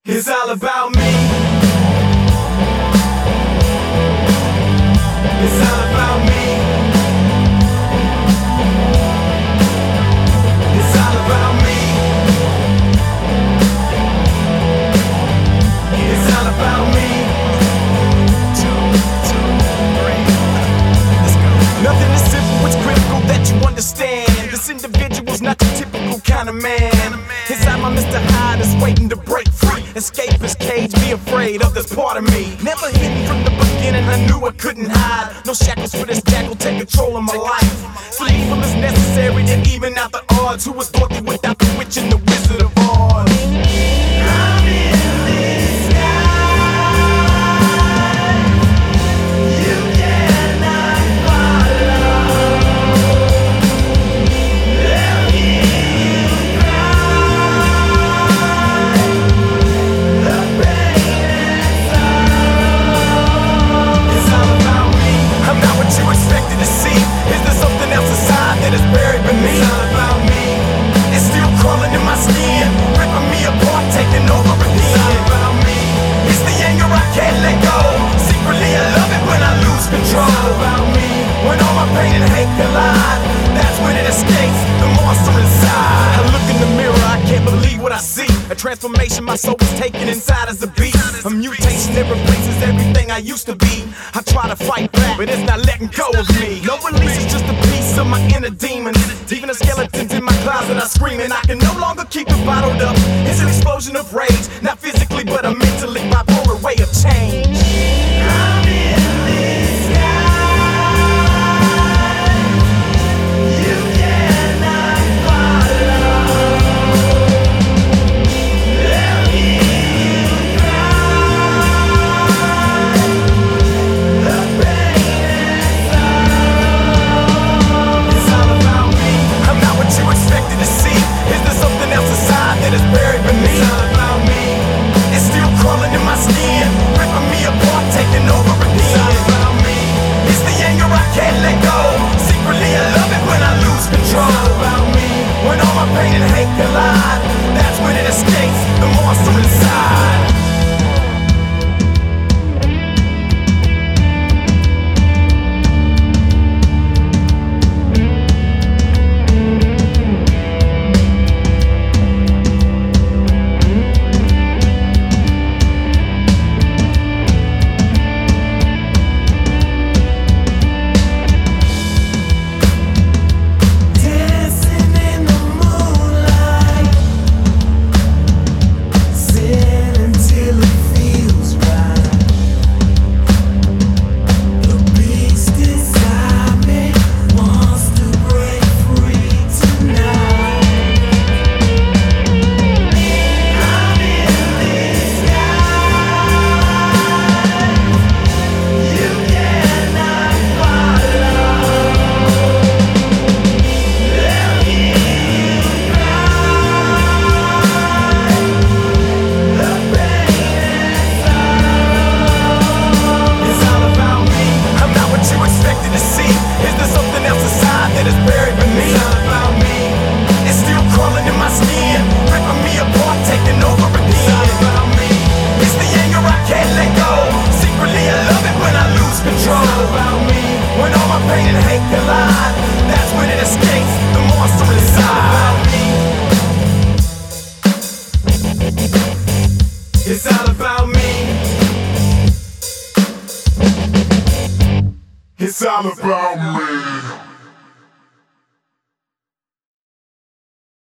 It's all about me. It's all about me. It's all about me. It's all about me. 2, 2, 3. Let's go. Nothing is simple, it's critical that you understand. This individual's not your typical kind of man. Inside my Mr. Hyde is waiting to break free. Escape his cage, be afraid of this part of me. Never hidden from the beginning, I knew I couldn't hide. No shackles for this jackal, take control of my life. So evil is necessary to even out the odds. Who was Dorothy without the witch and the Wizard of Oz? I'm in this sky. You cannot follow. They'll hear you cry. The pain and sorrow. It's all about me. I'm not what you expected to see. Is there something else inside that is buried beneath? It's all about me. It's still crawling in my skin, ripping me apart, taking over again. It's all about me. It's the anger I can't let go. Secretly I love it when I lose control. It's all about me. When all my pain and hate collide, that's when it escapes the monster inside. I look in the mirror, I can't believe what I see. A transformation my soul was taken inside as a beast. A mutation that replaces everything I used to be. I try to fight back, but it's not letting go of me. No release is just a piece of my inner demons. Even the skeletons in my closet are screaming. I can no longer keep it bottled up. It's an explosion of rage, not physically but a mentally bipolar way of change. I'm in this sky. You cannot follow. They'll hear you cry. The pain and sorrow. It's all about me. I'm not what you expected to see. Is there something else inside that is buried beneath? It's all about me. It's still crawling in my skin, ripping me apart, taking over again. It's all about me. It's the anger I can't let go. Secretly I love it when I lose control. It's all about me. When all my pain and hate collide, that's when it escapes the monster inside. Dancing in the moonlight, sit until it feels right. The beast inside me wants to break free tonight. I'm in this sky. You cannot follow. They'll hear you cry. The pain and sorrow. It's all about me. I'm not what you expected to see. Is there something else inside that is buried beneath? It's all about me. It's still crawling in my skin, ripping me apart, taking over again. It's all about me. It's the anger I can't let go. Secretly I love it when I lose control. It's all about me. When all my pain and hate collide, that's when it escapes the monster inside. It's all about me. It's all about me.